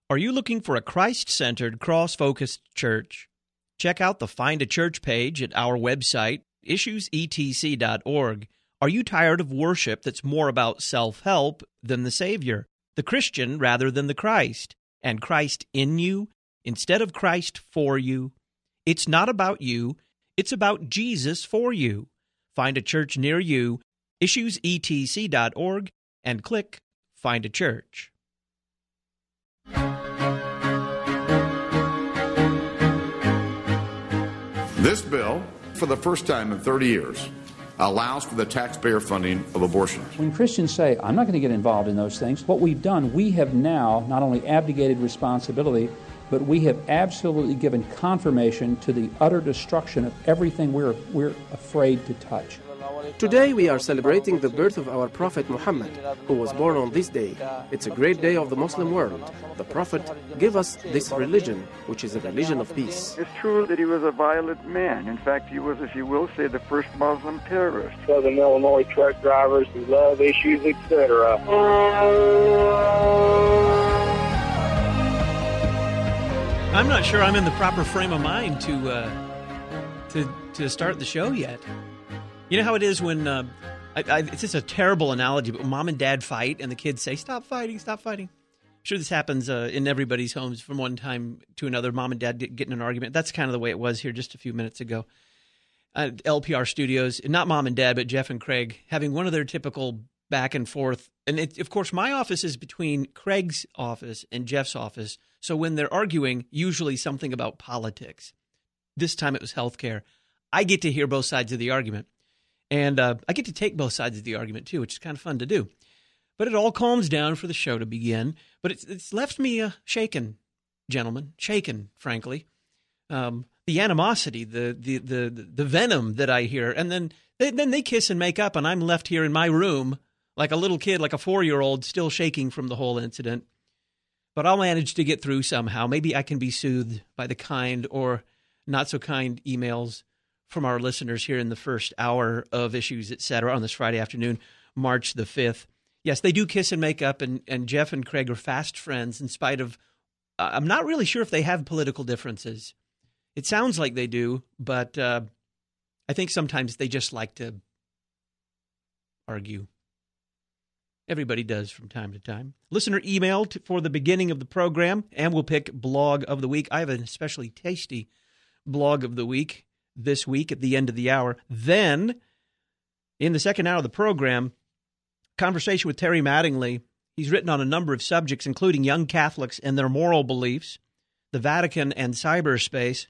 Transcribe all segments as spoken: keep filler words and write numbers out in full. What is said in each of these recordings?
Are you looking for a Christ-centered, cross-focused church? Check out the Find a Church page at our website, issues e t c dot org. Are you tired of worship that's more about self-help than the Savior, the Christian rather than the Christ, and Christ in you instead of Christ for you? It's not about you, it's about Jesus for you. Find a church near you, issues e t c dot org, and click Find a Church. This bill, for the first time in thirty years, allows for the taxpayer funding of abortion. When Christians say, I'm not going to get involved in those things, what we've done, we have now not only abdicated responsibility, but we have absolutely given confirmation to the utter destruction of everything we're, we're afraid to touch. Today we are celebrating the birth of our Prophet Muhammad, who was born on this day. It's a great day of the Muslim world. The Prophet gave us this religion, which is a religion of peace. It's true that he was a violent man. In fact, he was, if you will say, the first Muslim terrorist. Southern Illinois truck drivers who love issues, et cetera. I'm not sure I'm in the proper frame of mind to uh, to to start the show yet. You know how it is when, uh, I, I, it's just a terrible analogy, but when mom and dad fight and the kids say, stop fighting, stop fighting. I'm sure this happens uh, in everybody's homes from one time to another. Mom and dad get in an argument. That's kind of the way it was here just a few minutes ago. Uh, L P R Studios, not mom and dad, but Jeff and Craig, having one of their typical back and forth. And it, of course, my office is between Craig's office and Jeff's office. So when they're arguing, usually something about politics. This time it was healthcare. I get to hear both sides of the argument. And uh, I get to take both sides of the argument, too, which is kind of fun to do. But it all calms down for the show to begin. But it's, it's left me uh, shaken, gentlemen, shaken, frankly. Um, the animosity, the, the the the venom that I hear. And then they, then they kiss and make up, and I'm left here in my room like a little kid, like a four-year-old, still shaking from the whole incident. But I'll manage to get through somehow. Maybe I can be soothed by the kind or not-so-kind emails from our listeners here in the first hour of Issues, et cetera, on this Friday afternoon, March the fifth. Yes, they do kiss and make up, and, and Jeff and Craig are fast friends in spite of, uh, I'm not really sure if they have political differences. It sounds like they do, but uh, I think sometimes they just like to argue. Everybody does from time to time. Listener email to, for the beginning of the program, and we'll pick Blog of the Week. I have an especially tasty Blog of the Week this week at the end of the hour. Then, in the second hour of the program, conversation with Terry Mattingly. He's written on a number of subjects, including young Catholics and their moral beliefs, the Vatican and cyberspace,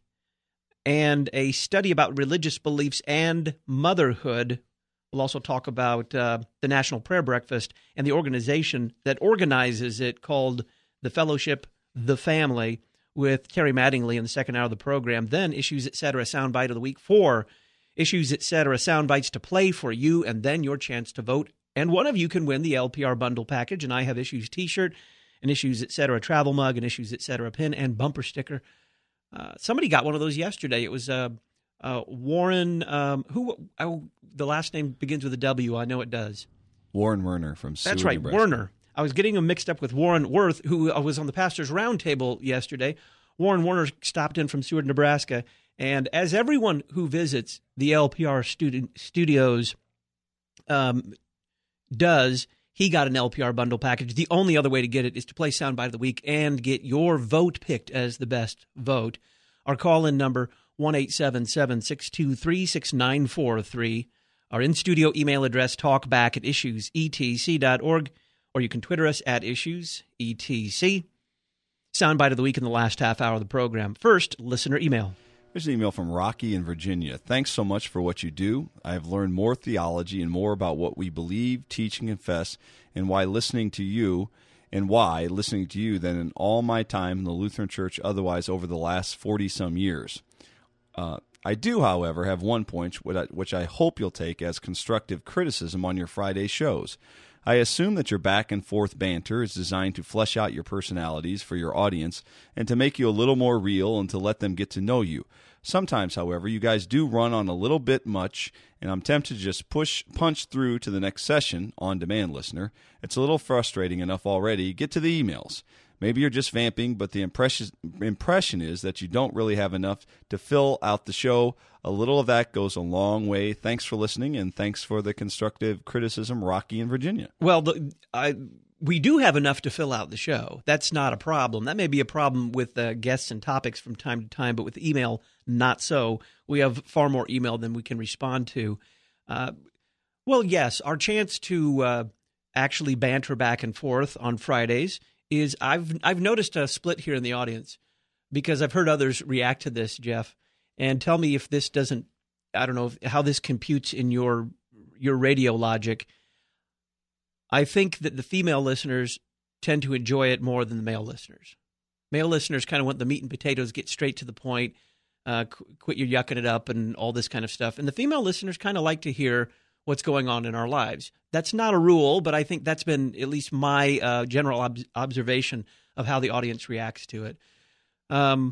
and a study about religious beliefs and motherhood. We'll also talk about uh, the National Prayer Breakfast and the organization that organizes it called the Fellowship, the Family, with Terry Mattingly in the second hour of the program. Then Issues, et cetera, Soundbite of the Week. Four Issues, et cetera, Soundbites to play for you, and then your chance to vote. And one of you can win the L P R bundle package, and I have Issues T-shirt, an Issues, et cetera, travel mug, an Issues, et cetera, pin, and bumper sticker. Uh, somebody got one of those yesterday. It was uh, uh, Warren, um, who, oh, the last name begins with a W. I know it does. Warren Werner from Seward, That's right, Nebraska. Werner. I was getting him mixed up with Warren Worth, who was on the Pastor's Roundtable yesterday. Warren Werner stopped in from Seward, Nebraska. And as everyone who visits the L P R student studios um, does, he got an L P R bundle package. The only other way to get it is to play Soundbite of the Week and get your vote picked as the best vote. Our call-in number, one eight seven seven, six two three, six nine four three. Our in-studio email address, talkback at issues e t c dot org. Or you can Twitter us at issues e t c. Soundbite of the Week in the last half hour of the program. First, listener email. Here's an email from Rocky in Virginia. Thanks so much for what you do. I have learned more theology and more about what we believe, teach, and confess, and why listening to you, and why listening to you than in all my time in the Lutheran Church otherwise over the last forty-some years. Uh, I do, however, have one point which I, which I hope you'll take as constructive criticism on your Friday shows. I assume that your back-and-forth banter is designed to flesh out your personalities for your audience and to make you a little more real and to let them get to know you. Sometimes, however, you guys do run on a little bit much, and I'm tempted to just push punch through to the next session, on demand listener. It's a little frustrating enough already. Get to the emails. Maybe you're just vamping, but the impression impression is that you don't really have enough to fill out the show. A little of that goes a long way. Thanks for listening, and thanks for the constructive criticism, Rocky in Virginia. Well, the, I, we do have enough to fill out the show. That's not a problem. That may be a problem with uh, guests and topics from time to time, but with email, not so. We have far more email than we can respond to. Uh, well, yes, our chance to uh, actually banter back and forth on Fridays is I've I've noticed a split here in the audience because I've heard others react to this, Jeff, and tell me if this doesn't, I don't know if, how this computes in your your radio logic. I think that the female listeners tend to enjoy it more than the male listeners. Male listeners kind of want the meat and potatoes, get straight to the point, uh, qu- quit your yucking it up and all this kind of stuff. And the female listeners kind of like to hear what's going on in our lives. That's not a rule, but I think that's been at least my uh, general ob- observation of how the audience reacts to it. Um,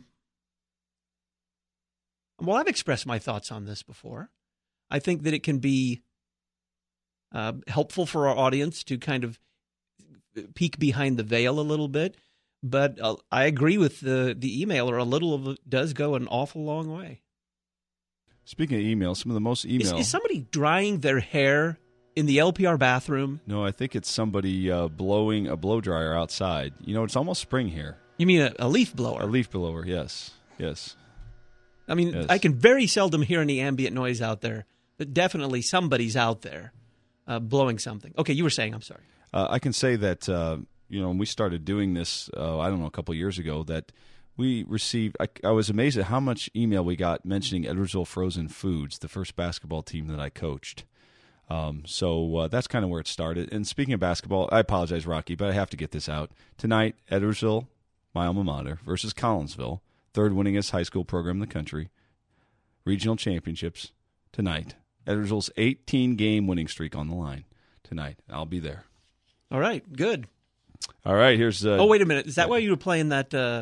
well, I've expressed my thoughts on this before. I think that it can be uh, helpful for our audience to kind of peek behind the veil a little bit. But uh, I agree with the, the emailer. A little of it does go an awful long way. Speaking of email, some of the most email... Is, is somebody drying their hair in the L P R bathroom? No, I think it's somebody uh, blowing a blow dryer outside. You know, it's almost spring here. You mean a, a leaf blower? A leaf blower, yes. Yes. I mean, yes. I can very seldom hear any ambient noise out there, but definitely somebody's out there uh, blowing something. Okay, you were saying, I'm sorry. Uh, I can say that, uh, you know, when we started doing this, uh, I don't know, a couple of years ago, that we received, I, I was amazed at how much email we got mentioning Edwardsville Frozen Foods, the first basketball team that I coached. Um, so uh, that's kind of where it started. And speaking of basketball, I apologize, Rocky, but I have to get this out. Tonight, Edwardsville, my alma mater, versus Collinsville, third winningest high school program in the country, regional championships tonight. Edwardsville's eighteen-game winning streak on the line tonight. I'll be there. All right, good. All right, here's... Uh, oh, wait a minute. Is that why you were playing that... Uh,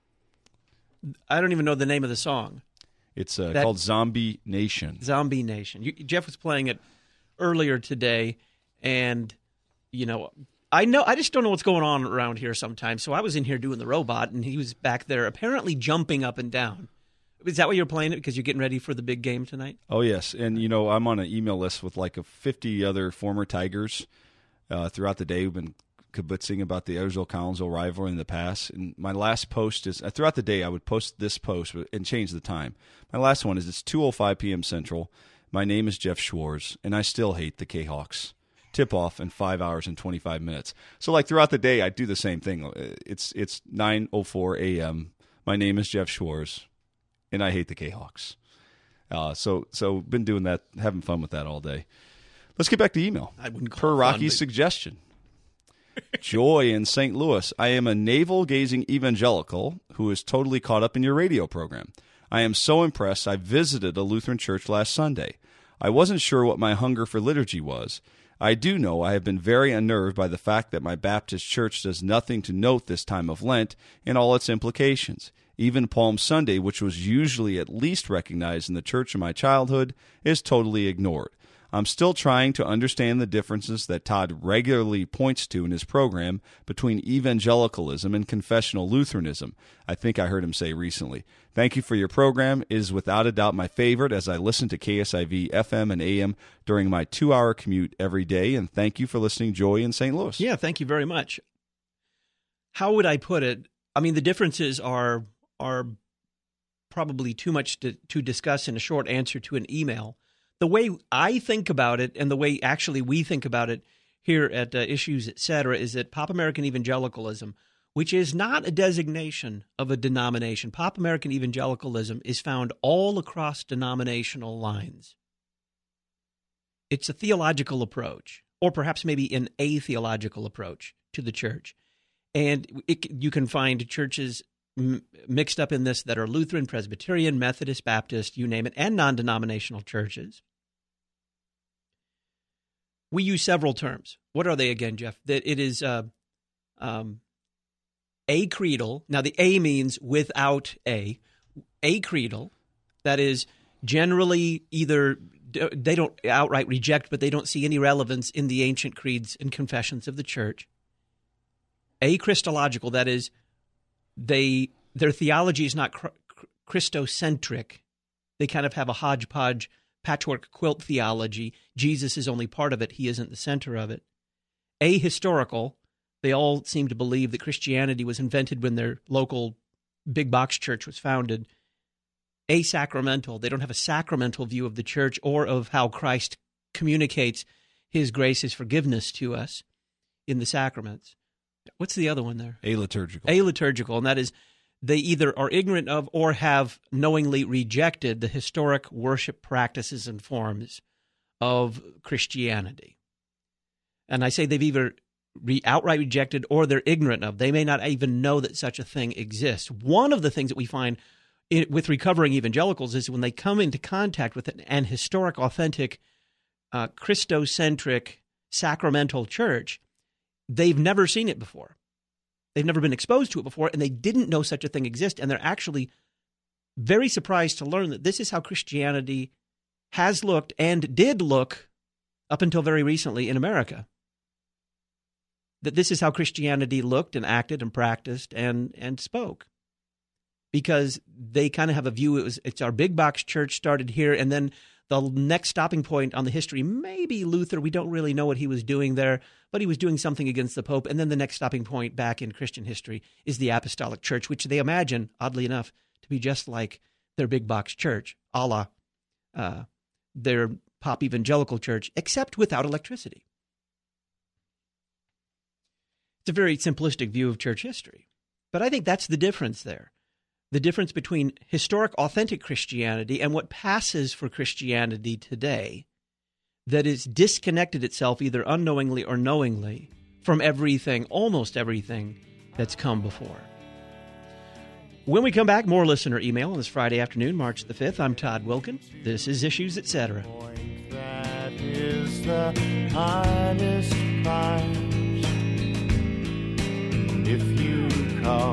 I don't even know the name of the song. It's uh, called Zombie Nation. Zombie Nation. You, Jeff was playing it earlier today, and, you know, I know I just don't know what's going on around here sometimes. So I was in here doing the robot, and he was back there apparently jumping up and down. Is that why you're playing it, because you're getting ready for the big game tonight? Oh, yes. And, you know, I'm on an email list with like a fifty other former Tigers uh, throughout the day. We've been kibitzing about the Edwardsville-Collinsville rivalry in the past. And my last post is, uh, throughout the day, I would post this post and change the time. My last one is, it's two oh five p.m. Central. My name is Jeff Schwartz, and I still hate the K-Hawks. Tip-off in five hours and twenty-five minutes. So, like, throughout the day, I do the same thing. It's it's nine oh four a.m. My name is Jeff Schwartz, and I hate the K-Hawks. Uh, so, so been doing that, having fun with that all day. Let's get back to email. I wouldn't call Per it Rocky's fun, but... suggestion. Joy in Saint Louis. I am a navel-gazing evangelical who is totally caught up in your radio program. I am so impressed. I visited a Lutheran church last Sunday. I wasn't sure what my hunger for liturgy was. I do know I have been very unnerved by the fact that my Baptist church does nothing to note this time of Lent and all its implications. Even Palm Sunday, which was usually at least recognized in the church of my childhood, is totally ignored. I'm still trying to understand the differences that Todd regularly points to in his program between evangelicalism and confessional Lutheranism, I think I heard him say recently. Thank you for your program. It is without a doubt my favorite as I listen to K S I V F M and A M during my two-hour commute every day, and thank you for listening, Joy in Saint Louis. Yeah, thank you very much. How would I put it? I mean, the differences are are probably too much to, to discuss in a short answer to an email. The way I think about it, and the way actually we think about it here at uh, Issues, et cetera, is that Pop American Evangelicalism, which is not a designation of a denomination, Pop American Evangelicalism is found all across denominational lines. It's a theological approach, or perhaps maybe an atheological approach to the church. And it, you can find churches m- mixed up in this that are Lutheran, Presbyterian, Methodist, Baptist, you name it, and non-denominational churches. We use several terms. What are they again, Jeff? That it is uh, um, acreedal. Now, the A means without a. Acreedal, that is generally either they don't outright reject, but they don't see any relevance in the ancient creeds and confessions of the church. A-Christological, that is, they their theology is not cr- Christocentric. They kind of have a hodgepodge patchwork quilt theology. Jesus is only part of it. He isn't the center of it. Ahistorical, they all seem to believe that Christianity was invented when their local big box church was founded. Asacramental, they don't have a sacramental view of the church or of how Christ communicates his grace, his forgiveness to us in the sacraments. What's the other one there? Aliturgical. Aliturgical, and that is they either are ignorant of or have knowingly rejected the historic worship practices and forms of Christianity. And I say they've either re- outright rejected or they're ignorant of. They may not even know that such a thing exists. One of the things that we find in, with recovering evangelicals is when they come into contact with an, an historic, authentic, uh, Christocentric, sacramental church, they've never seen it before. They've never been exposed to it before, and they didn't know such a thing exists, and they're actually very surprised to learn that this is how Christianity has looked and did look up until very recently in America. That this is how Christianity looked and acted and practiced and, and spoke. Because they kind of have a view, it was it's our big box church started here, and then the next stopping point on the history, maybe Luther, we don't really know what he was doing there, but he was doing something against the Pope. And then the next stopping point back in Christian history is the Apostolic Church, which they imagine, oddly enough, to be just like their big box church, a la uh, their pop evangelical church, except without electricity. It's a very simplistic view of church history. But I think that's the difference there. The difference between historic, authentic Christianity and what passes for Christianity today that is disconnected itself either unknowingly or knowingly from everything, almost everything that's come before. When we come back, more listener email on this Friday afternoon, March the fifth. I'm Todd Wilkin. This is Issues, et cetera. That is the honest price. If you call,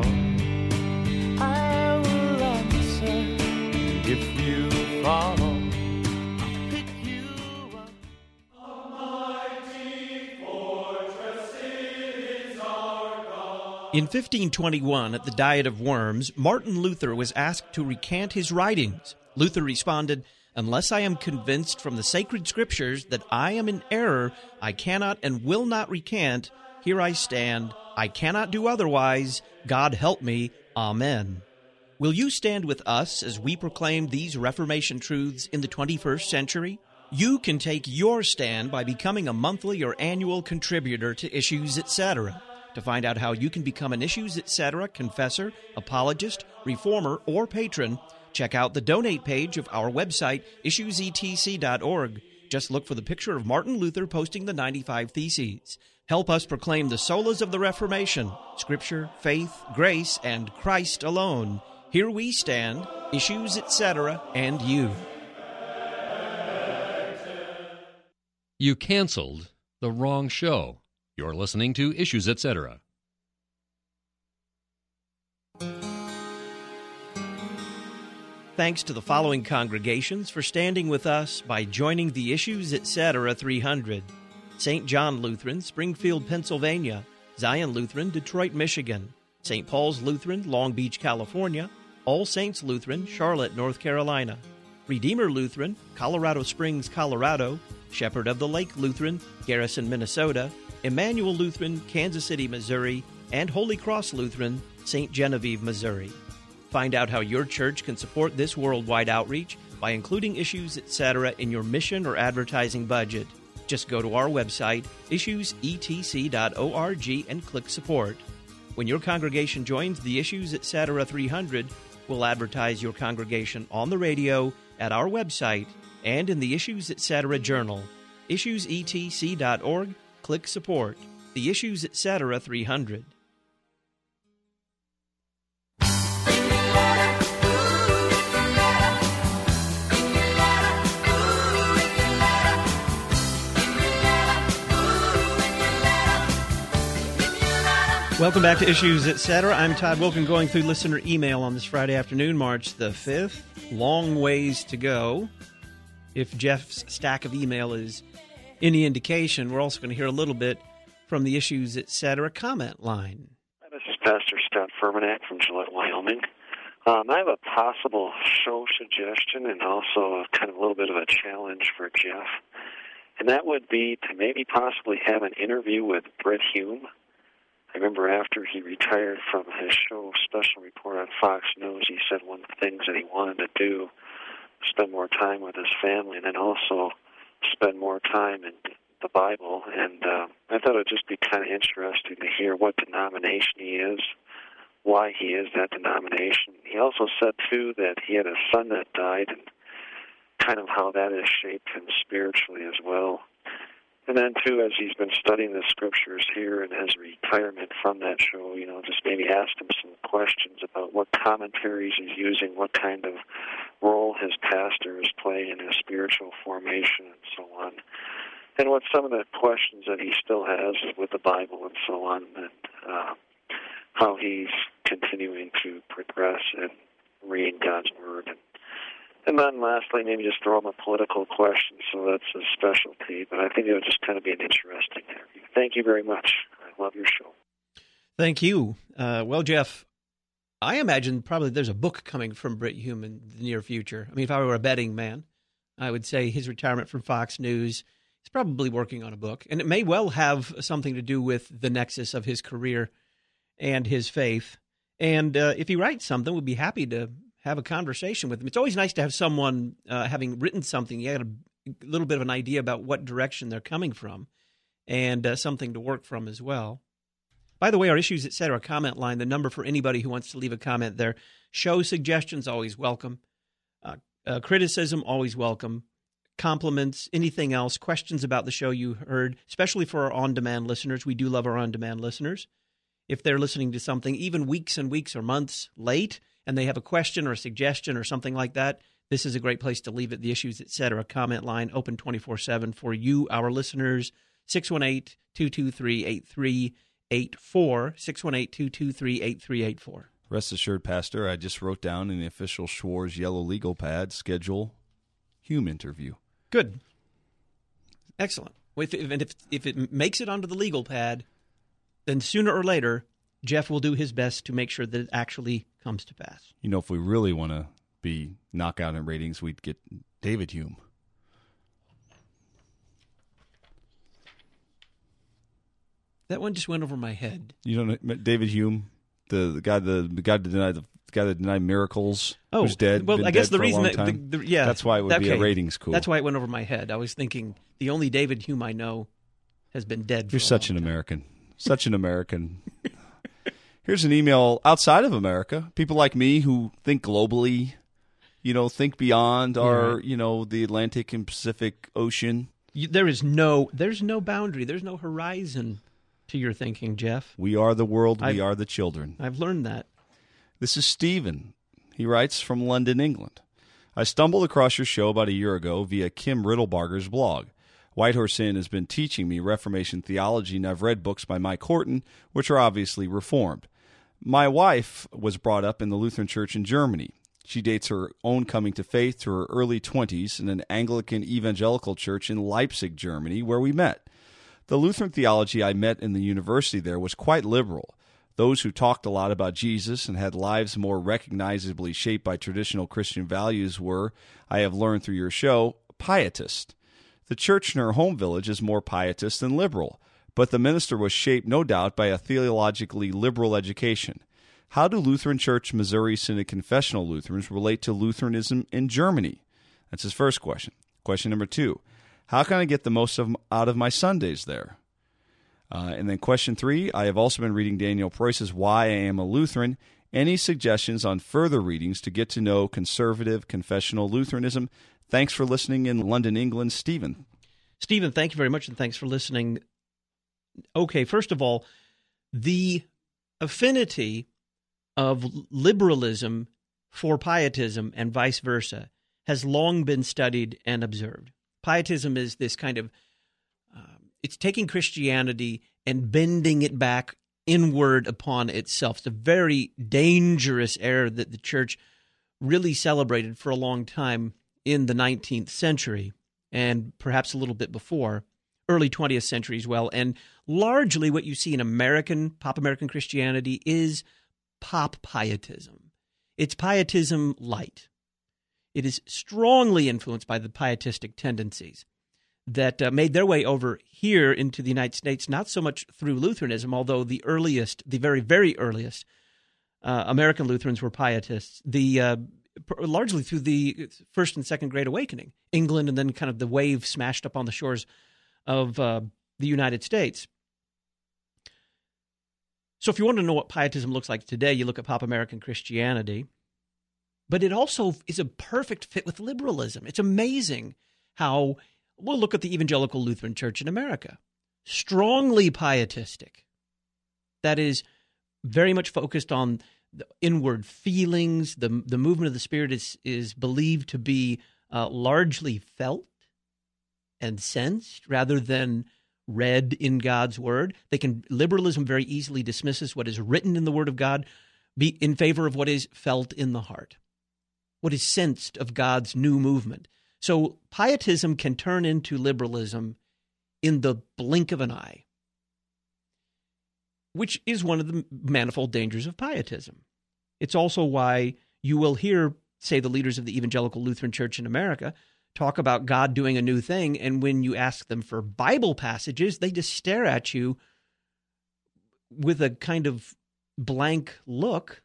I will answer. If you follow, I'll pick you up. A mighty fortress is our God. In fifteen twenty-one, at the Diet of Worms, Martin Luther was asked to recant his writings. Luther responded, "Unless I am convinced from the sacred scriptures that I am in error, I cannot and will not recant. Here I stand. I cannot do otherwise. God help me. Amen." Will you stand with us as we proclaim these Reformation truths in the twenty-first century? You can take your stand by becoming a monthly or annual contributor to Issues, et cetera. To find out how you can become an Issues, et cetera confessor, apologist, reformer, or patron, check out the donate page of our website, issues e t c dot org. Just look for the picture of Martin Luther posting the ninety-five Theses. Help us proclaim the solas of the Reformation, Scripture, faith, grace, and Christ alone. Here we stand, Issues, et cetera, and you. You canceled the wrong show. You're listening to Issues, et cetera. Thanks to the following congregations for standing with us by joining the Issues, et cetera three hundred. Saint John Lutheran, Springfield, Pennsylvania. Zion Lutheran, Detroit, Michigan. Saint Paul's Lutheran, Long Beach, California. All Saints Lutheran, Charlotte, North Carolina. Redeemer Lutheran, Colorado Springs, Colorado. Shepherd of the Lake Lutheran, Garrison, Minnesota. Emmanuel Lutheran, Kansas City, Missouri. And Holy Cross Lutheran, Saint Genevieve, Missouri. Find out how your church can support this worldwide outreach by including Issues, et cetera in your mission or advertising budget. Just go to our website, issues e t c dot org, and click Support. When your congregation joins the Issues, et cetera three hundred, we'll advertise your congregation on the radio, at our website, and in the Issues, et cetera Journal. issues e t c dot org, click Support. The Issues, et cetera three hundred. Welcome back to Issues, et cetera. I'm Todd Wilkin, going through listener email on this Friday afternoon, March the fifth. Long ways to go. If Jeff's stack of email is any indication, we're also going to hear a little bit from the Issues, et cetera comment line. Pastor Scott Furmanek from Gillette, Wyoming. Um, I have a possible show suggestion and also a kind of a little bit of a challenge for Jeff, and that would be to maybe possibly have an interview with Brit Hume. I remember after he retired from his show Special Report on Fox News, he said one of the things that he wanted to do, spend more time with his family, and then also spend more time in the Bible. And uh, I thought it would just be kind of interesting to hear what denomination he is, why he is that denomination. He also said, too, that he had a son that died and kind of how that has shaped him spiritually as well. And then, too, as he's been studying the scriptures here and his retirement from that show, you know, just maybe ask him some questions about what commentaries he's using, what kind of role his pastor is playing in his spiritual formation and so on, and what some of the questions that he still has with the Bible and so on, and uh, how he's continuing to progress and read God's Word. And, and then lastly, maybe just throw him a political question, so that's his specialty. But I think it would just kind of be an interesting interview. Thank you very much. I love your show. Thank you. Uh, well, Jeff, I imagine probably there's a book coming from Brit Hume in the near future. I mean, if I were a betting man, I would say his retirement from Fox News, he's probably working on a book. And it may well have something to do with the nexus of his career and his faith. And uh, if he writes something, we'd be happy to have a conversation with him. It's always nice to have someone, uh, having written something, you got a, a little bit of an idea about what direction they're coming from, and uh, something to work from as well. By the way, our Issues, et cetera comment line, the number for anybody who wants to leave a comment there. Show suggestions, always welcome. Uh, uh, criticism, always welcome. Compliments, anything else, questions about the show you heard, especially for our on-demand listeners. We do love our on-demand listeners. If they're listening to something even weeks and weeks or months late, and they have a question or a suggestion or something like that, this is a great place to leave it. The Issues, et cetera comment line, open twenty-four seven for you, our listeners, six one eight, two two three, eight three eight four, six one eight, two two three, eight three eight four. Rest assured, Pastor, I just wrote down in the official Schwarz yellow legal pad, schedule Hume interview. Good. Excellent. If, and if, if it makes it onto the legal pad, then sooner or later, Jeff will do his best to make sure that it actually comes to pass. You know, if we really want to be knockout in ratings, we'd get David Hume. That one just went over my head. You don't know David Hume, the, the guy the, the guy that denied the, the guy that denied miracles, oh, who's dead. Well, I guess the reason that the, the, yeah, that's why it would okay. be a ratings coup. That's why it went over my head. I was thinking the only David Hume I know has been dead. For You're a such long an time. American. Such an American. Here's an email outside of America. People like me who think globally, you know, think beyond our, Yeah. you know, the Atlantic and Pacific Ocean. You, there is no, there's no boundary. There's no horizon to your thinking, Jeff. We are the world. I've, we are the children. I've learned that. This is Stephen. He writes from London, England. I stumbled across your show about a year ago via Kim Riddlebarger's blog. Whitehorse Inn has been teaching me Reformation theology, and I've read books by Mike Horton, which are obviously Reformed. My wife was brought up in the Lutheran Church in Germany. She dates her own coming to faith to her early twenties in an Anglican evangelical church in Leipzig, Germany, where we met. The Lutheran theology I met in the university there was quite liberal. Those who talked a lot about Jesus and had lives more recognizably shaped by traditional Christian values were, I have learned through your show, pietist. The church in her home village is more pietist than liberal, but the minister was shaped, no doubt, by a theologically liberal education. How do Lutheran Church Missouri Synod Confessional Lutherans relate to Lutheranism in Germany? That's his first question. Question number two, how can I get the most of, out of my Sundays there? Uh, and then question three, I have also been reading Daniel Preuss's Why I Am a Lutheran. Any suggestions on further readings to get to know conservative confessional Lutheranism? Thanks for listening in London, England, Stephen. Stephen, thank you very much, and thanks for listening. Okay, first of all, the affinity of liberalism for pietism and vice versa has long been studied and observed. Pietism is this kind of, uh, it's taking Christianity and bending it back inward upon itself. It's a very dangerous error that the church really celebrated for a long time in the nineteenth century, and perhaps a little bit before, early twentieth century as well. And largely what you see in American, pop American Christianity is pop pietism. It's pietism light. It is strongly influenced by the pietistic tendencies that uh, made their way over here into the United States, not so much through Lutheranism, although the earliest, the very, very earliest uh, American Lutherans were pietists, the uh, largely through the First and Second Great Awakening, England, and then kind of the wave smashed up on the shores of uh, the United States. So if you want to know what pietism looks like today, you look at pop American Christianity. But it also is a perfect fit with liberalism. It's amazing how, we'll look at the Evangelical Lutheran Church in America. Strongly pietistic. That is very much focused on the inward feelings. The, the movement of the Spirit is, is believed to be uh, largely felt and sensed rather than read in God's Word. They can, liberalism very easily dismisses what is written in the Word of God be in favor of what is felt in the heart, what is sensed of God's new movement. So pietism can turn into liberalism in the blink of an eye, which is one of the manifold dangers of pietism. It's also why you will hear, say, the leaders of the Evangelical Lutheran Church in America talk about God doing a new thing, and when you ask them for Bible passages, they just stare at you with a kind of blank look,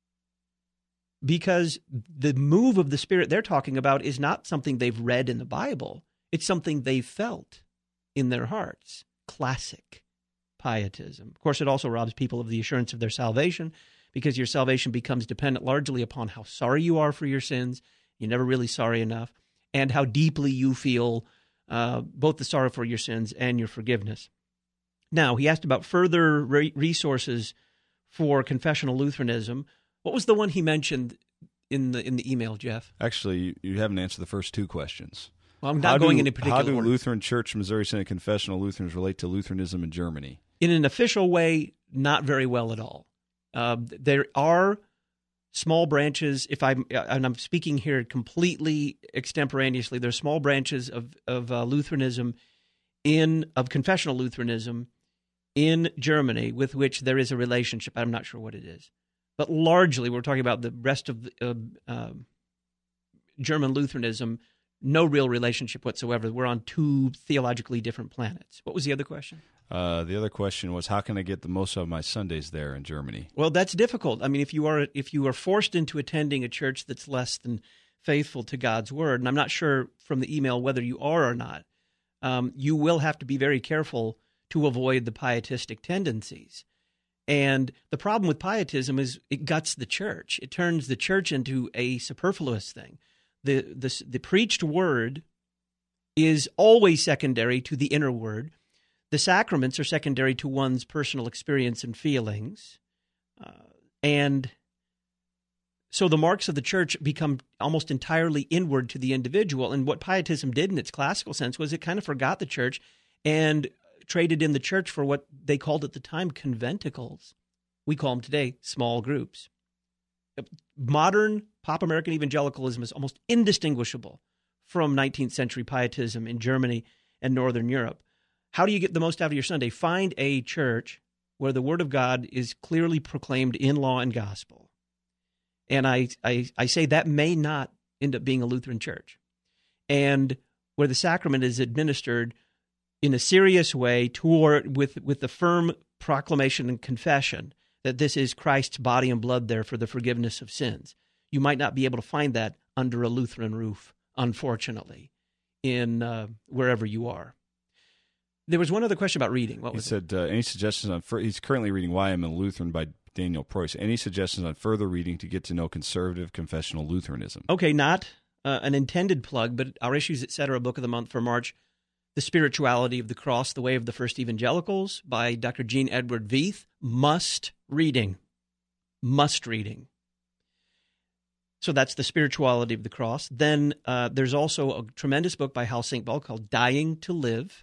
because the move of the Spirit they're talking about is not something they've read in the Bible. It's something they felt in their hearts. Classic pietism. Of course, it also robs people of the assurance of their salvation, because your salvation becomes dependent largely upon how sorry you are for your sins. You're never really sorry enough, and how deeply you feel uh, both the sorrow for your sins and your forgiveness. Now, he asked about further re- resources for confessional Lutheranism. What was the one he mentioned in the in the email, Jeff? Actually, you, you haven't answered the first two questions. Well, I'm not how going do, in a particular How do order. Lutheran Church, Missouri Synod Confessional Lutherans relate to Lutheranism in Germany? In an official way, not very well at all. Uh, there are small branches. If I'm and I'm speaking here completely extemporaneously, there are small branches of of uh, Lutheranism in of confessional Lutheranism in Germany with which there is a relationship. I'm not sure what it is. But largely, we're talking about the rest of the, uh, uh, German Lutheranism, no real relationship whatsoever. We're on two theologically different planets. What was the other question? Uh, the other question was, how can I get the most of my Sundays there in Germany? Well, that's difficult. I mean, if you are if you are forced into attending a church that's less than faithful to God's Word, and I'm not sure from the email whether you are or not, um, you will have to be very careful to avoid the pietistic tendencies. And the problem with pietism is it guts the church. It turns the church into a superfluous thing. The, the, the preached word is always secondary to the inner word. The sacraments are secondary to one's personal experience and feelings. Uh, and so the marks of the church become almost entirely inward to the individual. And what pietism did in its classical sense was it kind of forgot the church and traded in the church for what they called at the time conventicles. We call them today small groups. Modern pop American evangelicalism is almost indistinguishable from nineteenth century pietism in Germany and Northern Europe. How do you get the most out of your Sunday? Find a church where the Word of God is clearly proclaimed in law and gospel. And I, I, I say that may not end up being a Lutheran church. And where the sacrament is administered in a serious way toward with with the firm proclamation and confession that this is Christ's body and blood there for the forgiveness of sins. You might not be able to find that under a Lutheran roof, unfortunately, in uh, wherever you are. There was one other question about reading. What he was said, uh, any suggestions on, fur- he's currently reading Why I'm a Lutheran by Daniel Preuss. Any suggestions on further reading to get to know conservative confessional Lutheranism? Okay, not uh, an intended plug, but our Issues, et cetera, book of the month for March, The Spirituality of the Cross, The Way of the First Evangelicals by Doctor Jean Edward Veith. Must reading. Must reading. So that's The Spirituality of the Cross. Then uh, there's also a tremendous book by Hal Saint-Paul called Dying to Live.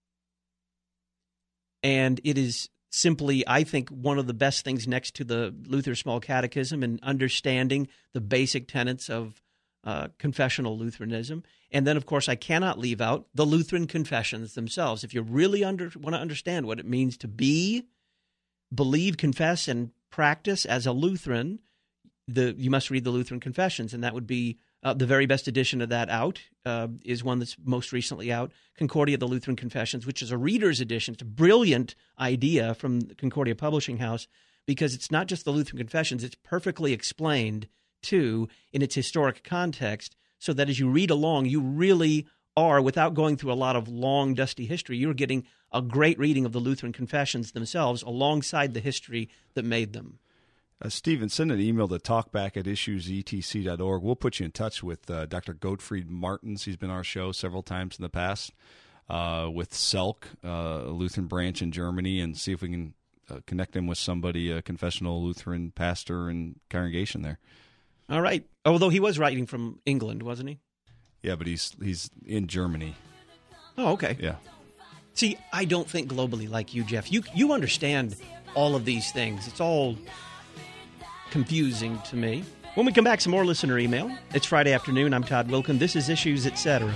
And it is simply, I think, one of the best things next to the Luther Small Catechism in understanding the basic tenets of uh, confessional Lutheranism. And then, of course, I cannot leave out the Lutheran confessions themselves. If you really under, want to understand what it means to be, believe, confess, and practice as a Lutheran, the you must read the Lutheran Confessions, and that would be uh, the very best edition of that out uh, is one that's most recently out, Concordia, the Lutheran Confessions, which is a reader's edition. It's a brilliant idea from the Concordia Publishing House because it's not just the Lutheran Confessions, it's perfectly explained, too, in its historic context, so that as you read along, you really are, without going through a lot of long, dusty history, you're getting a great reading of the Lutheran Confessions themselves alongside the history that made them. Uh, Stephen, send an email to talkback at issues e t c dot org. We'll put you in touch with uh, Doctor Gottfried Martens. He's been on our show several times in the past, uh, with Selk, uh, a Lutheran branch in Germany, and see if we can uh, connect him with somebody, a confessional Lutheran pastor and congregation there. All right. Although he was writing from England, wasn't he? Yeah, but he's he's in Germany. Oh, okay. Yeah. See, I don't think globally like you, Jeff. You you understand all of these things. It's all confusing to me. When we come back, some more listener email. It's Friday afternoon. I'm Todd Wilken. This is Issues, et cetera.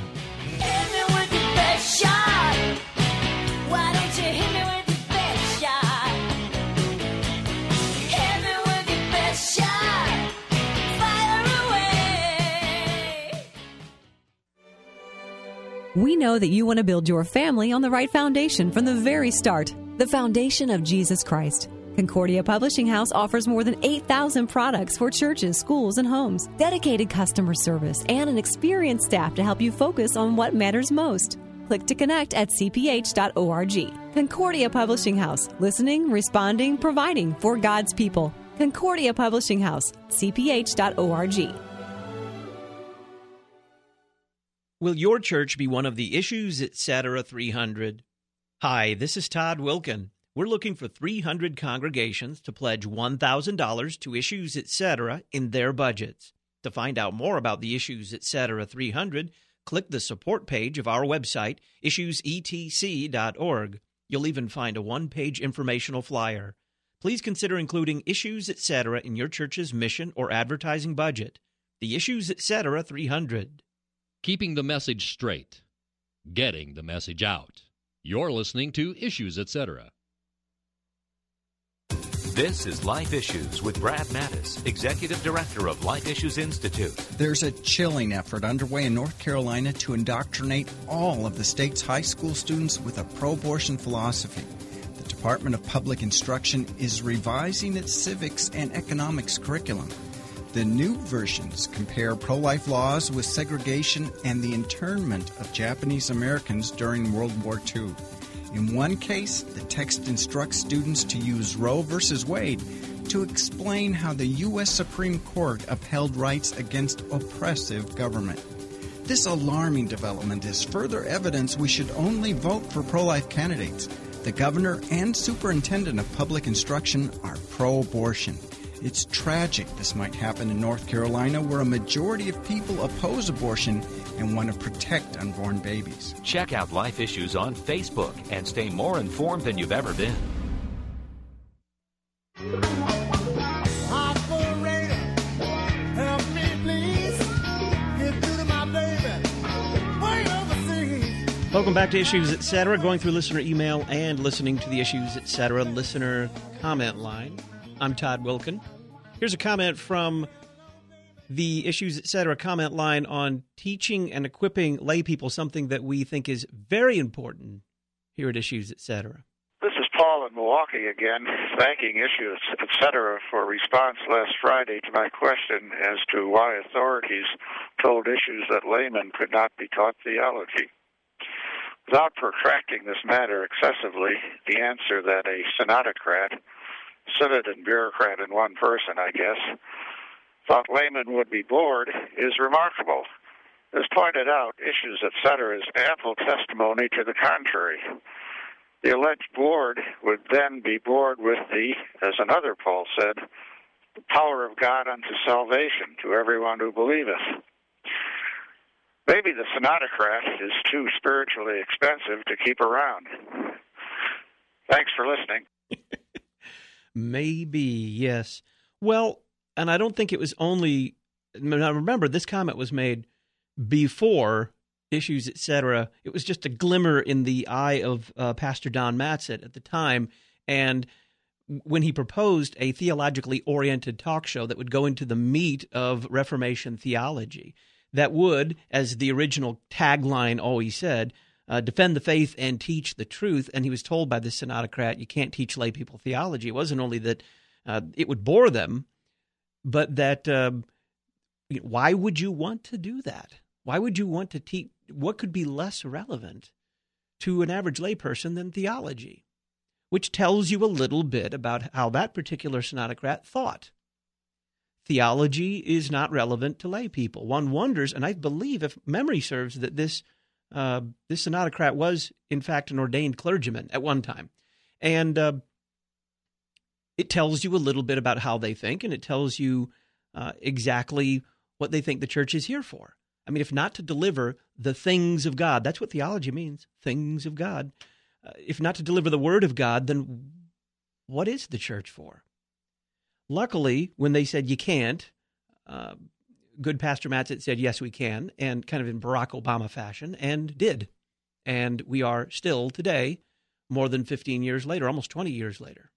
We know that you want to build your family on the right foundation from the very start, the foundation of Jesus Christ. Concordia Publishing House offers more than eight thousand products for churches, schools, and homes, dedicated customer service, and an experienced staff to help you focus on what matters most. Click to connect at c p h dot org. Concordia Publishing House, listening, responding, providing for God's people. Concordia Publishing House, c p h dot org. Will your church be one of the Issues, et cetera three hundred? Hi, this is Todd Wilken. We're looking for three hundred congregations to pledge one thousand dollars to Issues, et cetera in their budgets. To find out more about the Issues, et cetera three hundred, click the support page of our website, issues e t c dot org. You'll even find a one-page informational flyer. Please consider including Issues, et cetera in your church's mission or advertising budget. The Issues, et cetera three hundred. Keeping the message straight. Getting the message out. You're listening to Issues, et cetera. This is Life Issues with Brad Mattis, Executive Director of Life Issues Institute. There's a chilling effort underway in North Carolina to indoctrinate all of the state's high school students with a pro-abortion philosophy. The Department of Public Instruction is revising its civics and economics curriculum. The new versions compare pro-life laws with segregation and the internment of Japanese Americans during World War Two. In one case, the text instructs students to use Roe versus Wade to explain how the U S Supreme Court upheld rights against oppressive government. This alarming development is further evidence we should only vote for pro-life candidates. The governor and superintendent of public instruction are pro-abortion. It's tragic this might happen in North Carolina, where a majority of people oppose abortion and want to protect unborn babies. Check out Life Issues on Facebook and stay more informed than you've ever been. Operator, help me please. Get through to my baby. Way overseas. Welcome back to Issues, et cetera. Going through listener email and listening to the Issues, et cetera listener comment line. I'm Todd Wilken. Here's a comment from the Issues, et cetera comment line on teaching and equipping lay people, something that we think is very important here at Issues, et cetera. This is Paul in Milwaukee again, thanking Issues, et cetera for response last Friday to my question as to why authorities told Issues that laymen could not be taught theology. Without protracting this matter excessively, the answer that a synodocrat, synod and bureaucrat in one person, I guess, thought laymen would be bored is remarkable. As pointed out, Issues, et cetera is ample testimony to the contrary. The alleged bored would then be bored with the, as another Paul said, the power of God unto salvation to everyone who believeth. Maybe the synodocrat is too spiritually expensive to keep around. Thanks for listening. Maybe, yes. Well, and I don't think it was only Now, remember, this comment was made before Issues, et cetera. It was just a glimmer in the eye of uh, Pastor Don Matzett at the time, and when he proposed a theologically oriented talk show that would go into the meat of Reformation theology, that would, as the original tagline always said, uh, defend the faith and teach the truth. And he was told by the Synodocrat, you can't teach lay people theology. It wasn't only that uh, it would bore them, but that uh, why would you want to do that? Why would you want to teach? What could be less relevant to an average layperson than theology? Which tells you a little bit about how that particular Synodocrat thought. Theology is not relevant to lay people. One wonders, and I believe, if memory serves, that this uh, this Synodocrat was, in fact, an ordained clergyman at one time. And uh, it tells you a little bit about how they think, and it tells you uh, exactly what they think the church is here for. I mean, if not to deliver the things of God, that's what theology means, things of God. Uh, if not to deliver the word of God, then what is the church for? Luckily, when they said you can't, uh, good Pastor Matzett said, yes, we can, and kind of in Barack Obama fashion, and did. And we are still today, more than fifteen years later, almost twenty years later.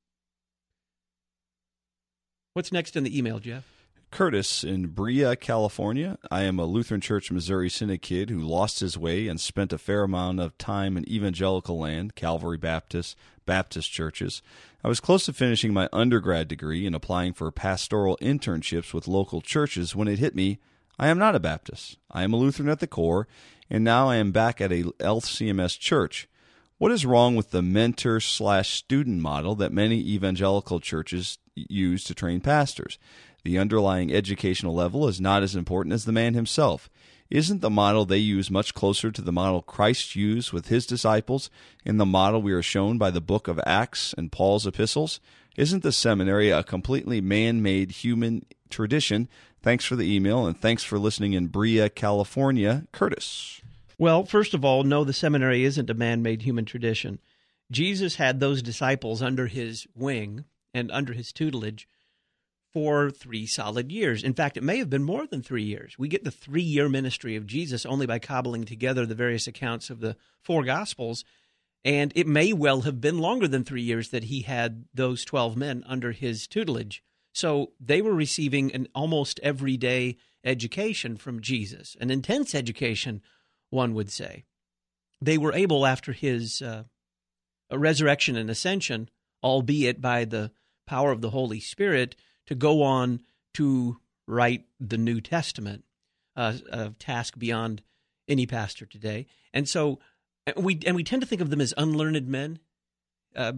What's next in the email, Jeff? Curtis in Brea, California. I am a Lutheran Church Missouri Synod kid who lost his way and spent a fair amount of time in evangelical land, Calvary Baptist, Baptist churches. I was close to finishing my undergrad degree and applying for pastoral internships with local churches when it hit me, I am not a Baptist. I am a Lutheran at the core, and now I am back at a L C M S church. What is wrong with the mentor slash student model that many evangelical churches use to train pastors? The underlying educational level is not as important as the man himself. Isn't the model they use much closer to the model Christ used with his disciples in the model we are shown by the book of Acts and Paul's epistles? Isn't the seminary a completely man-made human tradition? Thanks for the email, and thanks for listening in Brea, California. Curtis. Well, first of all, no, the seminary isn't a man-made human tradition. Jesus had those disciples under his wing and under his tutelage for three solid years. In fact, it may have been more than three years. We get the three-year ministry of Jesus only by cobbling together the various accounts of the four Gospels, and it may well have been longer than three years that he had those twelve men under his tutelage. So they were receiving an almost everyday education from Jesus, an intense education, one would say. They were able, after his uh, resurrection and ascension, albeit by the power of the Holy Spirit, to go on to write the New Testament, uh, a task beyond any pastor today. And so we and we tend to think of them as unlearned men. Uh,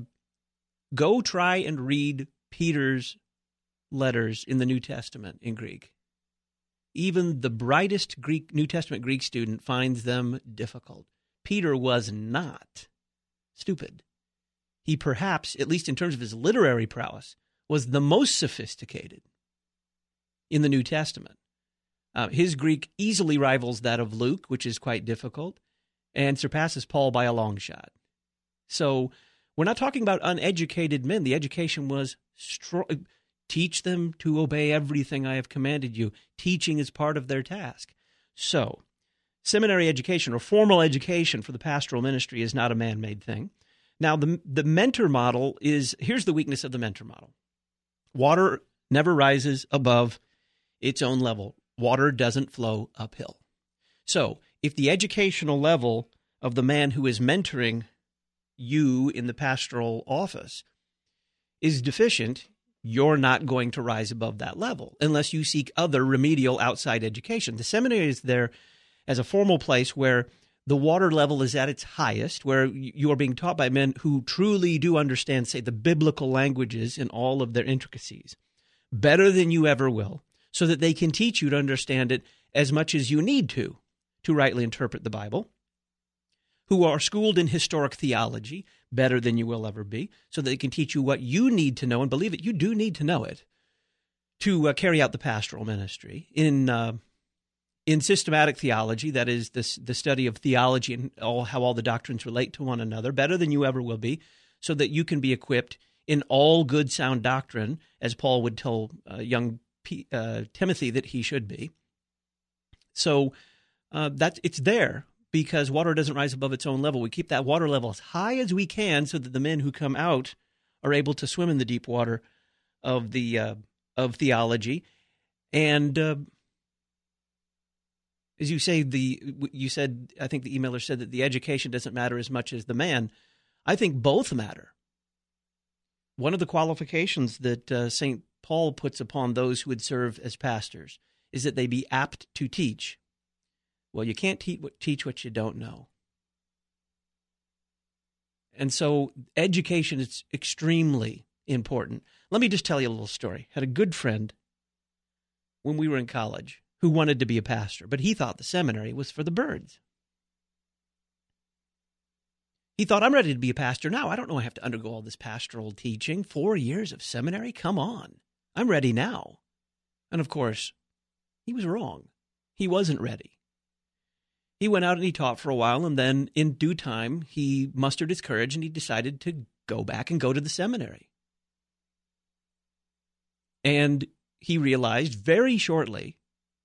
go try and read Peter's letters in the New Testament in Greek. Even the brightest Greek New Testament Greek student finds them difficult. Peter was not stupid. He perhaps, at least in terms of his literary prowess, was the most sophisticated in the New Testament. Uh, his Greek easily rivals that of Luke, which is quite difficult, and surpasses Paul by a long shot. So we're not talking about uneducated men. The education was strong. Teach them to obey everything I have commanded you. Teaching is part of their task. So seminary education or formal education for the pastoral ministry is not a man-made thing. Now, the, the mentor model is, here's the weakness of the mentor model. Water never rises above its own level. Water doesn't flow uphill. So if the educational level of the man who is mentoring you in the pastoral office is deficient, you're not going to rise above that level unless you seek other remedial outside education. The seminary is there as a formal place where the water level is at its highest, where you are being taught by men who truly do understand, say, the biblical languages in all of their intricacies, better than you ever will, so that they can teach you to understand it as much as you need to, to rightly interpret the Bible, who are schooled in historic theology, better than you will ever be, so that they can teach you what you need to know, and believe it, you do need to know it, to uh, carry out the pastoral ministry in uh, In systematic theology, that is the, the study of theology and all, how all the doctrines relate to one another, better than you ever will be, so that you can be equipped in all good sound doctrine, as Paul would tell uh, young P, uh, Timothy that he should be. So uh, that it's there because water doesn't rise above its own level. We keep that water level as high as we can so that the men who come out are able to swim in the deep water of the uh, of theology. And uh, as you say, the you said, I think the emailer said that the education doesn't matter as much as the man. I think both matter. One of the qualifications that uh, Saint Paul puts upon those who would serve as pastors is that they be apt to teach. Well, you can't te- teach what you don't know. And so education is extremely important. Let me just tell you a little story. I had a good friend when we were in college who wanted to be a pastor, but he thought the seminary was for the birds. He thought, I'm ready to be a pastor now. I don't know I have to undergo all this pastoral teaching. Four years of seminary? Come on. I'm ready now. And of course, he was wrong. He wasn't ready. He went out and he taught for a while, and then in due time, he mustered his courage and he decided to go back and go to the seminary. And he realized very shortly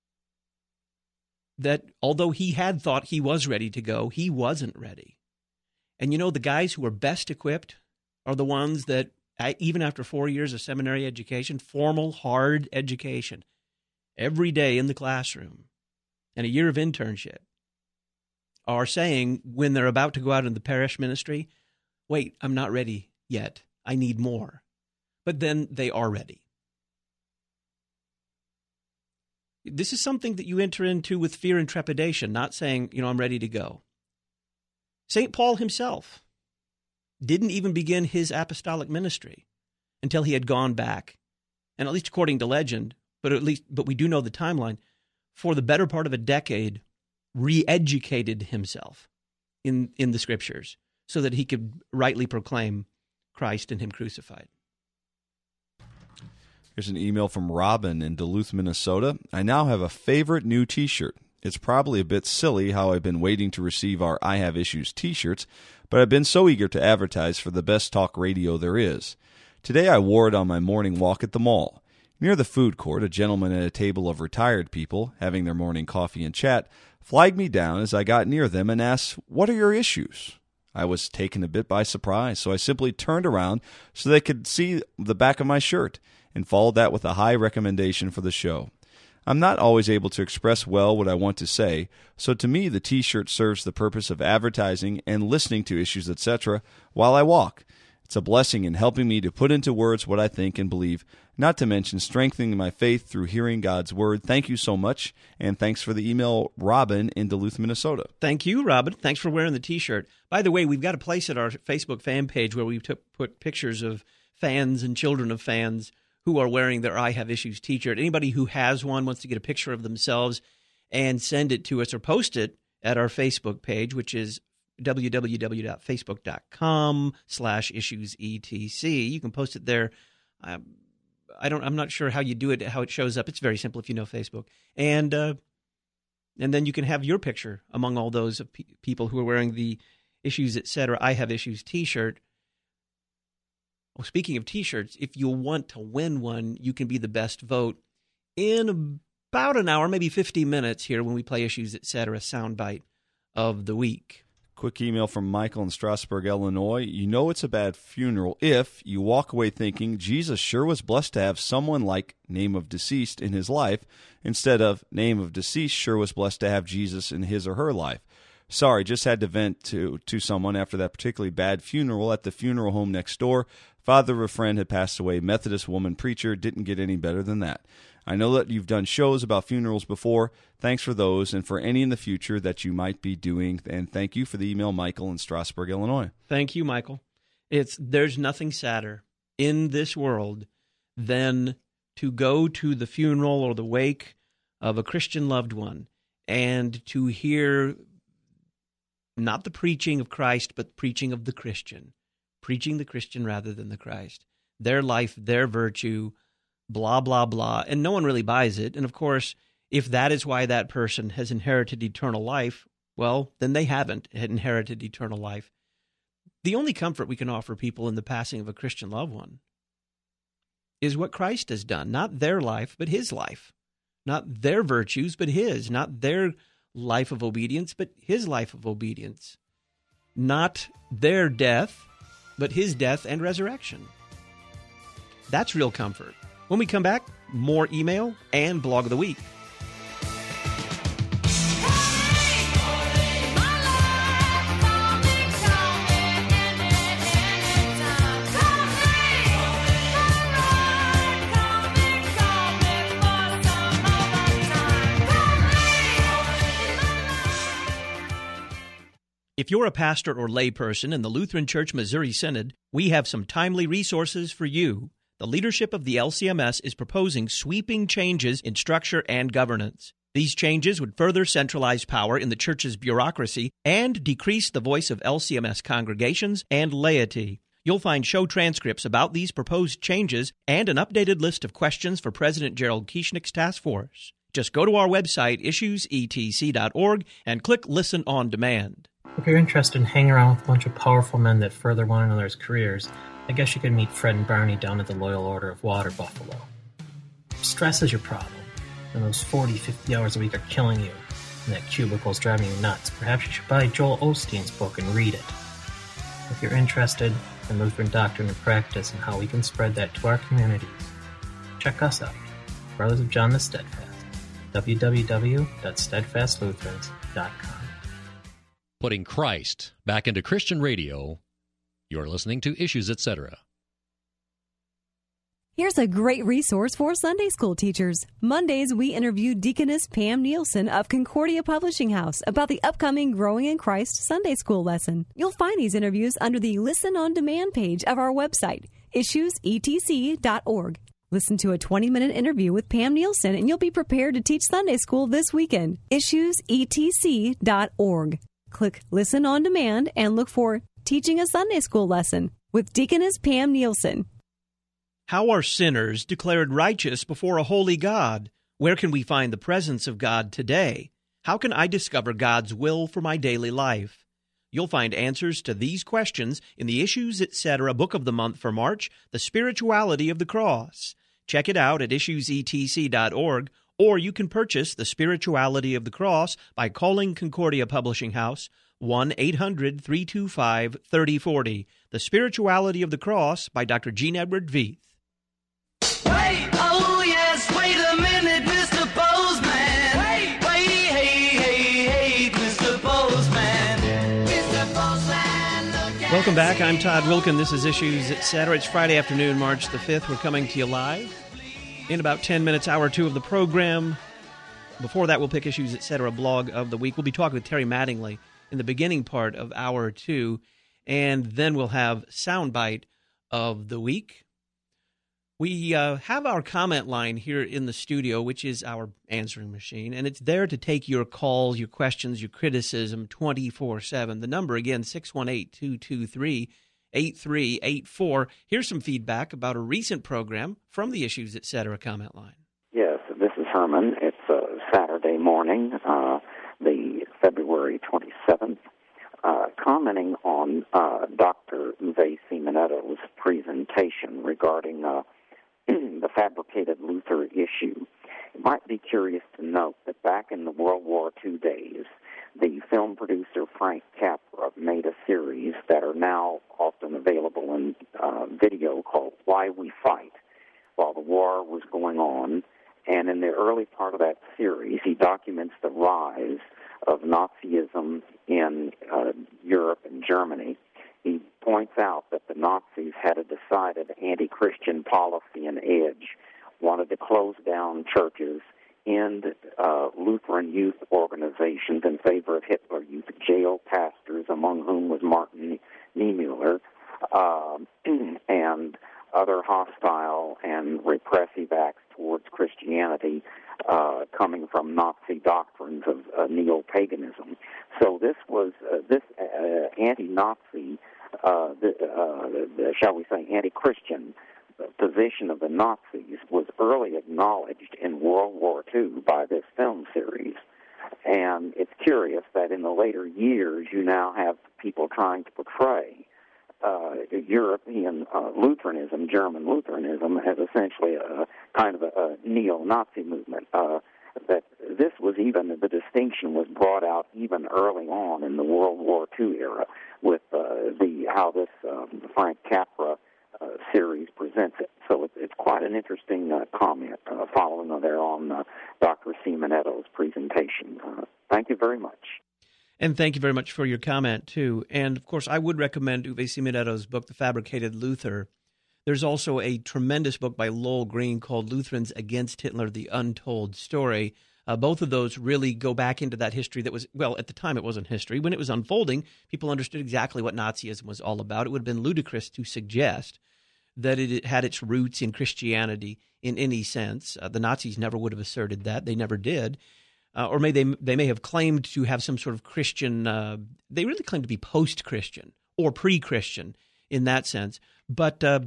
that although he had thought he was ready to go, he wasn't ready. And you know, the guys who are best equipped are the ones that, even after four years of seminary education, formal, hard education, every day in the classroom, and a year of internship, are saying when they're about to go out in the parish ministry, wait, I'm not ready yet. I need more. But then they are ready. This is something that you enter into with fear and trepidation, not saying, you know, I'm ready to go. Saint Paul himself didn't even begin his apostolic ministry until he had gone back, and at least according to legend, but at least, but we do know the timeline, for the better part of a decade, re-educated himself in, in the Scriptures so that he could rightly proclaim Christ and him crucified. Here's an email from Robin in Duluth, Minnesota. I now have a favorite new T-shirt. It's probably a bit silly how I've been waiting to receive our I Have Issues T-shirts, but I've been so eager to advertise for the best talk radio there is. Today I wore it on my morning walk at the mall. Near the food court, a gentleman at a table of retired people, having their morning coffee and chat, flagged me down as I got near them and asked, "What are your issues?" I was taken a bit by surprise, so I simply turned around so they could see the back of my shirt and followed that with a high recommendation for the show. I'm not always able to express well what I want to say, so to me the T-shirt serves the purpose of advertising and listening to issues, et cetera while I walk. It's a blessing in helping me to put into words what I think and believe, not to mention strengthening my faith through hearing God's Word. Thank you so much, and thanks for the email, Robin in Duluth, Minnesota. Thank you, Robin. Thanks for wearing the T-shirt. By the way, we've got a place at our Facebook fan page where we took, put pictures of fans and children of fans who are wearing their I Have Issues T-shirt. Anybody who has one wants to get a picture of themselves and send it to us or post it at our Facebook page, which is www.facebook.com slash issues etc. You can post it there. Um, I don't. I'm not sure how you do it, how it shows up. It's very simple if you know Facebook, and uh, and then you can have your picture among all those pe- people who are wearing the Issues et cetera. I Have Issues T-shirt. Oh, speaking of T-shirts, if you want to win one, you can be the best vote in about an hour, maybe fifty minutes here when we play Issues et cetera. Soundbite of the week. Quick email from Michael in Strasburg, Illinois. You know it's a bad funeral if you walk away thinking Jesus sure was blessed to have someone like name of deceased in his life instead of name of deceased sure was blessed to have Jesus in his or her life. Sorry, just had to vent to, to someone after that particularly bad funeral at the funeral home next door. Father of a friend had passed away, Methodist woman preacher, didn't get any better than that. I know that you've done shows about funerals before. Thanks for those and for any in the future that you might be doing. And thank you for the email, Michael in Strasburg, Illinois. Thank you, Michael. It's there's nothing sadder in this world than to go to the funeral or the wake of a Christian loved one and to hear not the preaching of Christ, but preaching of the Christian, preaching the Christian rather than the Christ, their life, their virtue, blah, blah, blah, and no one really buys it. And of course, if that is why that person has inherited eternal life, well, then they haven't inherited eternal life. The only comfort we can offer people in the passing of a Christian loved one is what Christ has done. Not their life, but his life. Not their virtues, but his. Not their life of obedience, but his life of obedience. Not their death, but his death and resurrection. That's real comfort. When we come back, more email and blog of the week. If you're a pastor or layperson in the Lutheran Church Missouri Synod, we have some timely resources for you. The leadership of the L C M S is proposing sweeping changes in structure and governance. These changes would further centralize power in the church's bureaucracy and decrease the voice of L C M S congregations and laity. You'll find show transcripts about these proposed changes and an updated list of questions for President Gerald Kieschnick's task force. Just go to our website, issues e t c dot org, and click Listen on Demand. If you're interested in hanging around with a bunch of powerful men that further one another's careers, I guess you could meet Fred and Barney down at the Loyal Order of Water Buffalo. Stress is your problem, and those forty, fifty hours a week are killing you, and that cubicle's driving you nuts. Perhaps you should buy Joel Osteen's book and read it. If you're interested in Lutheran doctrine and practice and how we can spread that to our communities, check us out, Brothers of John the Steadfast, w w w dot steadfast lutherans dot com. Putting Christ back into Christian radio. You're listening to Issues, et cetera. Here's a great resource for Sunday school teachers. Mondays, we interview Deaconess Pam Nielsen of Concordia Publishing House about the upcoming Growing in Christ Sunday school lesson. You'll find these interviews under the Listen on Demand page of our website, issues e t c dot org. Listen to a twenty-minute interview with Pam Nielsen, and you'll be prepared to teach Sunday school this weekend. issues e t c dot org. Click Listen on Demand and look for Teaching a Sunday School Lesson with Deaconess Pam Nielsen. How are sinners declared righteous before a holy God? Where can we find the presence of God today? How can I discover God's will for my daily life? You'll find answers to these questions in the Issues, et cetera book of the month for March, The Spirituality of the Cross. Check it out at issues e t c dot org. Or you can purchase The Spirituality of the Cross by calling Concordia Publishing House, one eight hundred three two five three oh four oh. The Spirituality of the Cross by Doctor Gene Edward Veith. Wait, oh yes, wait a minute, Mister Postman. Wait, wait, hey, hey, hey, Mister Postman. Mister Postman, look at Welcome back. I'm Todd Wilkin. This is Issues, et cetera. It's Friday afternoon, March the fifth. We're coming to you live in about ten minutes, hour two of the program. Before that, we'll pick Issues, et cetera blog of the week. We'll be talking with Terry Mattingly in the beginning part of hour two, and then we'll have Soundbite of the week. We uh, have our comment line here in the studio, which is our answering machine, and it's there to take your calls, your questions, your criticism twenty-four seven. The number, again, six one eight, two two three, eight three eight four. Here's some feedback about a recent program from the Issues, et cetera comment line. Yes, this is Herman. It's uh, Saturday morning, uh, the February twenty-seventh, uh, commenting on uh, Doctor Uwe Simonetto's presentation regarding uh, the fabricated Luther issue. You might be curious to note that back in the World War Two days, the film producer Frank Capra made a series that are now often available in uh, video called Why We Fight, while the war was going on. And in the early part of that series, he documents the rise of Nazism in uh, Europe and Germany. He points out that the Nazis had a decided anti-Christian policy and edge, wanted to close down churches, end uh, Lutheran youth organizations in favor of Hitler Youth, jail pastors, among whom was Martin Niemöller, uh, and other hostile and repressive acts towards Christianity uh, coming from Nazi doctrines of uh, neo-paganism. So this was, uh, this uh, anti-Nazi, uh, the, uh, the, shall we say, anti-Christian position of the Nazis was early acknowledged in World War Two by this film series. And it's curious that in the later years you now have people trying to portray uh, European uh, Lutheranism, German Lutheranism, as essentially a kind of a, a neo-Nazi movement. Uh, that this was even, the distinction was brought out even early on in the World War Two era with uh, the how this um, Frank Capra uh, series presents it. So it's, it's quite an interesting uh, comment uh, following there on uh, Doctor Simonetto's presentation. Uh, thank you very much. And thank you very much for your comment, too. And, of course, I would recommend Uwe Simonetto's book, The Fabricated Luther. There's also a tremendous book by Lowell Green called Lutherans Against Hitler, The Untold Story. Uh, both of those really go back into that history that was, well, at the time it wasn't history. When it was unfolding, people understood exactly what Nazism was all about. It would have been ludicrous to suggest that it had its roots in Christianity in any sense. Uh, the Nazis never would have asserted that. They never did. Uh, or may they they may have claimed to have some sort of Christian, uh, they really claimed to be post-Christian or pre-Christian in that sense. But uh,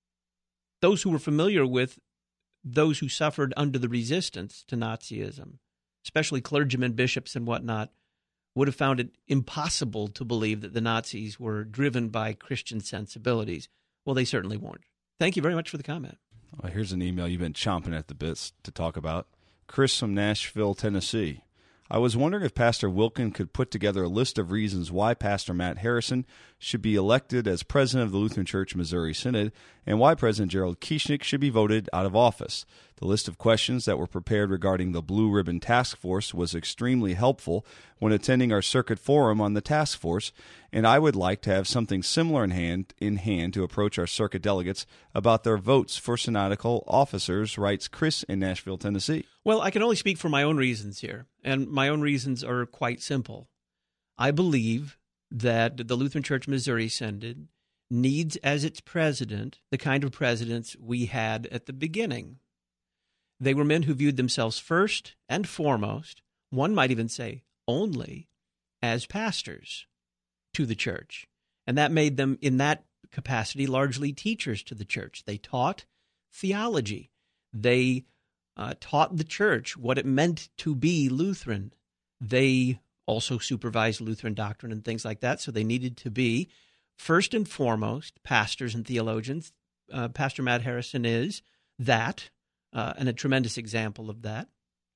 those who were familiar with those who suffered under the resistance to Nazism, especially clergymen, bishops, and whatnot, would have found it impossible to believe that the Nazis were driven by Christian sensibilities. Well, they certainly weren't. Thank you very much for the comment. Well, here's an email you've been chomping at the bits to talk about. Chris from Nashville, Tennessee. I was wondering if Pastor Wilken could put together a list of reasons why Pastor Matt Harrison should be elected as president of the Lutheran Church Missouri Synod and why President Gerald Kieschnick should be voted out of office. The list of questions that were prepared regarding the Blue Ribbon Task Force was extremely helpful when attending our circuit forum on the task force, and I would like to have something similar in hand in hand to approach our circuit delegates about their votes for synodical officers, writes Chris in Nashville, Tennessee. Well, I can only speak for my own reasons here, and my own reasons are quite simple. I believe that the Lutheran Church Missouri Synod needs as its president the kind of presidents we had at the beginning. They were men who viewed themselves first and foremost, one might even say only, as pastors to the church. And that made them, in that capacity, largely teachers to the church. They taught theology. They uh, taught the church what it meant to be Lutheran. They also supervised Lutheran doctrine and things like that, so they needed to be, first and foremost, pastors and theologians. Uh, Pastor Matt Harrison is that. Uh, and a tremendous example of that.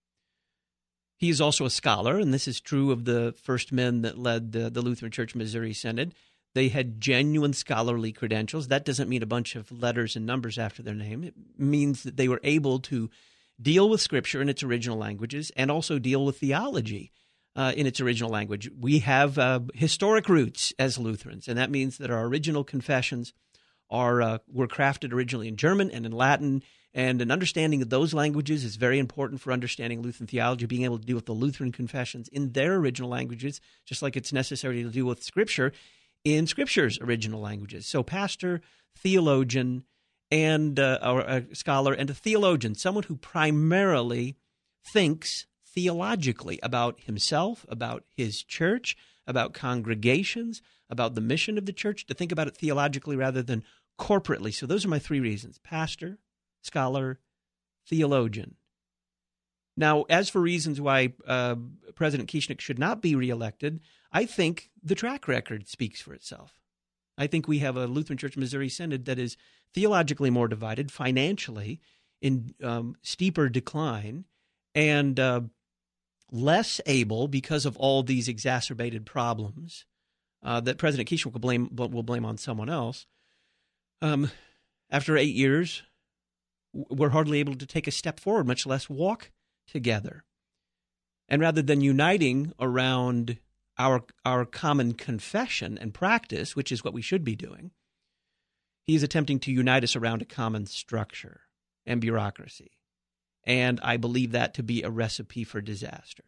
He is also a scholar, and this is true of the first men that led the, the Lutheran Church Missouri Synod. They had genuine scholarly credentials. That doesn't mean a bunch of letters and numbers after their name. It means that they were able to deal with Scripture in its original languages and also deal with theology uh, in its original language. We have uh, historic roots as Lutherans, and that means that our original confessions are uh, were crafted originally in German and in Latin. And an understanding of those languages is very important for understanding Lutheran theology, being able to deal with the Lutheran confessions in their original languages, just like it's necessary to deal with Scripture in Scripture's original languages. So pastor, theologian, and uh, or a scholar and a theologian, someone who primarily thinks theologically about himself, about his church, about congregations, about the mission of the church, to think about it theologically rather than corporately. So those are my three reasons: pastor, scholar, theologian. Now, as for reasons why uh, President Kieschnick should not be reelected, I think the track record speaks for itself. I think we have a Lutheran Church Missouri Synod that is theologically more divided, financially in um, steeper decline, and uh, less able, because of all these exacerbated problems uh, that President Kieschnick will blame, will blame on someone else. Um, after eight years, we're hardly able to take a step forward, much less walk together. And rather than uniting around our our common confession and practice, which is what we should be doing, he is attempting to unite us around a common structure and bureaucracy. And I believe that to be a recipe for disaster.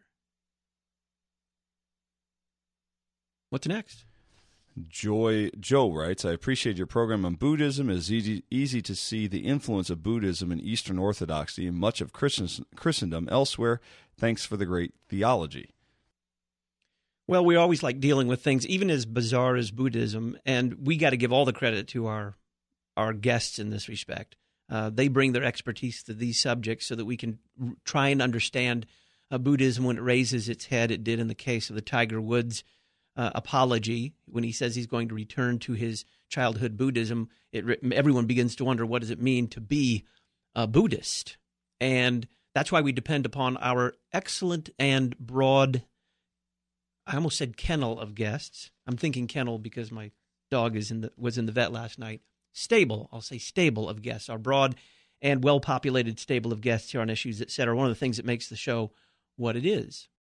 What's next? Joy Joe writes, I appreciate your program on Buddhism. It is easy, easy to see the influence of Buddhism in Eastern Orthodoxy and much of Christen, Christendom elsewhere. Thanks for the great theology. Well, we always like dealing with things, even as bizarre as Buddhism, and we got to give all the credit to our our guests in this respect. Uh, they bring their expertise to these subjects so that we can r- try and understand uh, Buddhism when it raises its head. It did in the case of the Tiger Woods uh, apology, when he says he's going to return to his childhood Buddhism, it, everyone begins to wonder, what does it mean to be a Buddhist? And that's why we depend upon our excellent and broad, I almost said kennel of guests. I'm thinking kennel because my dog is in the was in the vet last night. Stable, I'll say stable of guests, our broad and well-populated stable of guests here on Issues, et cetera. One of the things that makes the show what it is.